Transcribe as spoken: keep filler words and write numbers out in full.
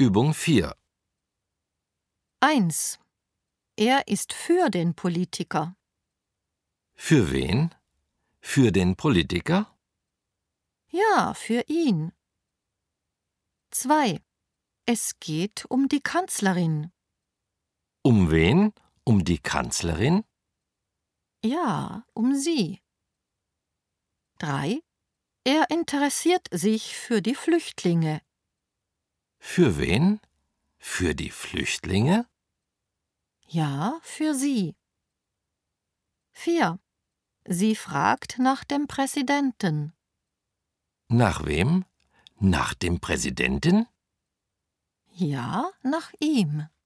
Übung vier. eins. Er ist für den Politiker. Für wen? Für den Politiker? Ja, für ihn. zwei. Es geht um die Kanzlerin. Um wen? Um die Kanzlerin? Ja, um sie. drei. Er interessiert sich für die Flüchtlinge. Für wen? Für die Flüchtlinge? Ja, für sie. vier. Sie fragt nach dem Präsidenten. Nach wem? Nach dem Präsidenten? Ja, nach ihm.